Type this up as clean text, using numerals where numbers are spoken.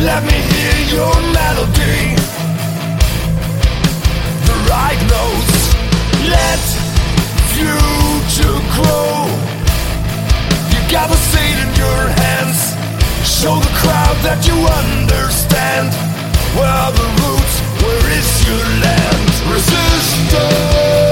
Let me hear your melody, the right notes. Let future grow. You got the seed in your hands. Show the crowd that you understand. Where are the roots? Where is your land? Resistance.